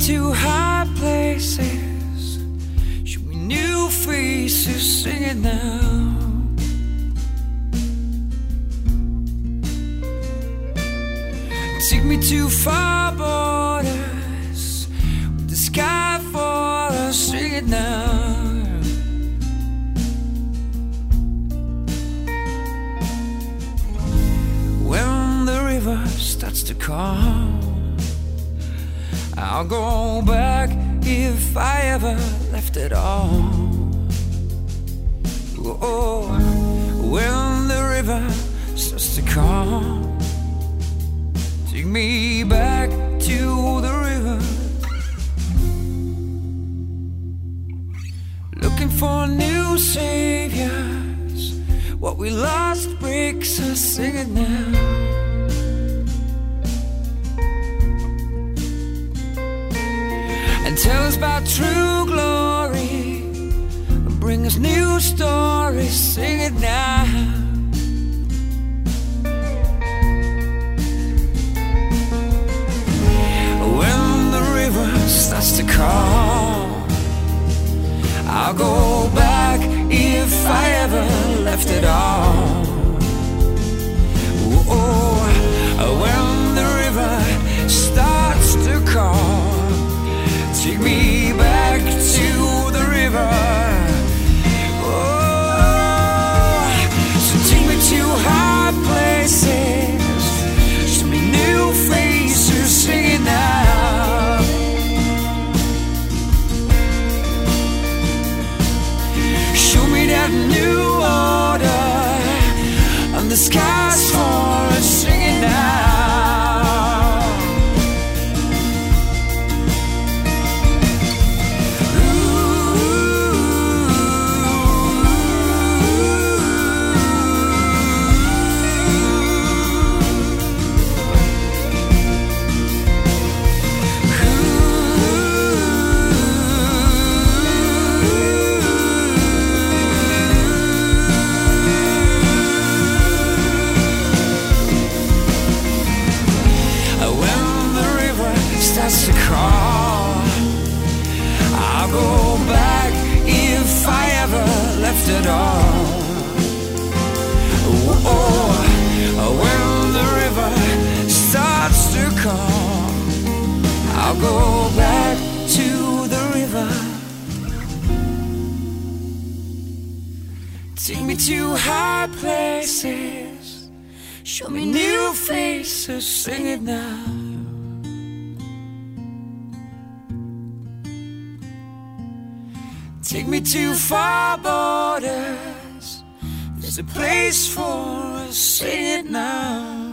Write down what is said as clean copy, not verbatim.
to high places, show me new faces, sing it now. Take me to far borders, with the sky for us, sing it now. When the river starts to calm, I'll go back if I ever left at all. Oh, when the river starts to calm, take me back to the river. Looking for new saviors, what we lost breaks us, sing it now. And tell us about true glory, bring us new stories, sing it now. When the river starts to call, I'll go back if I ever left at all. Oh, when the river starts to call, take me back to the river. Oh, so take me to high places, show me new faces, sing it now. Show me that new order, and the sky's for us, sing it now. Starts to call, I'll go back if I ever left at all. Oh, when the river starts to call, I'll go back to the river. Take me to high places, show me new faces, sing it now. Take me to far borders, there's a place for us, sing it now.